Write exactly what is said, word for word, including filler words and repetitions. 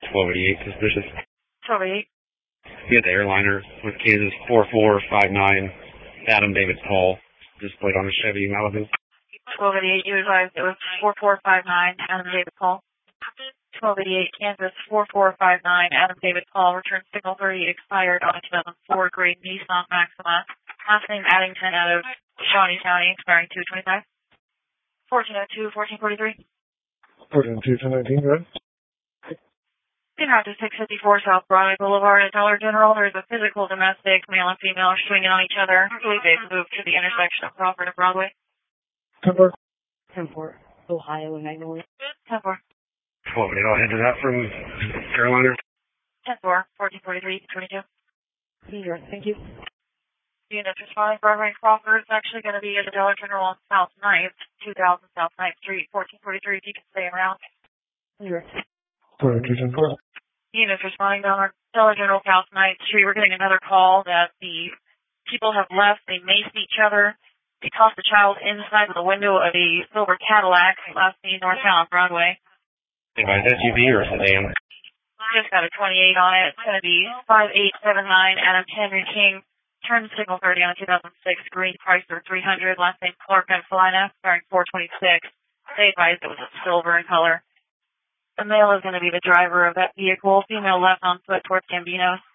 twelve eighty-eight, suspicious. twelve eighty-eight. You had the airliner with Kansas four four five nine, Adam David Paul, displayed on a Chevy Malibu. twelve eighty-eight, you advised it was four four five nine, Adam David Paul. twelve eighty-eight, Kansas four four five nine, Adam David Paul, return signal thirty, expired on a two thousand four grade Nissan Maxima. Last name Addington out of Shawnee County, expiring two twenty-five. fourteen oh two, fourteen forty-three. fourteen oh two, ten nineteen, go ahead. In route to six fifty-four South Broadway Boulevard at Dollar General, there's a physical domestic, male and female are swinging on each other. I believe they've moved to the intersection of Crawford and Broadway. ten four. ten four, Ohio and Magnolia. ten four. twelve eighty, I'll head to that from airliner. ten four, fourteen forty-three, twenty-two. New York, thank you. Unit responding Broadway and Crawford is actually going to be at the Dollar General on South ninth, two thousand South ninth Street, fourteen forty-three, if you can stay around. New York. four oh two, ten four. Units responding down Dollar General South ninth Street. We're getting another call that the people have left. They maced each other. They tossed the child inside of the window of a silver Cadillac last seen northbound Broadway. Anyway, S U V or sedan? Just got a twenty-eight on it. It's going to be five eight seven nine Adam Henry King. Turn signal thirty on a two thousand six green Chrysler three hundred. Last name Clark and Salina, starting four twenty-six. They advised it was a silver in color. The male is going to be the driver of that vehicle. Female left on foot towards Gambinos.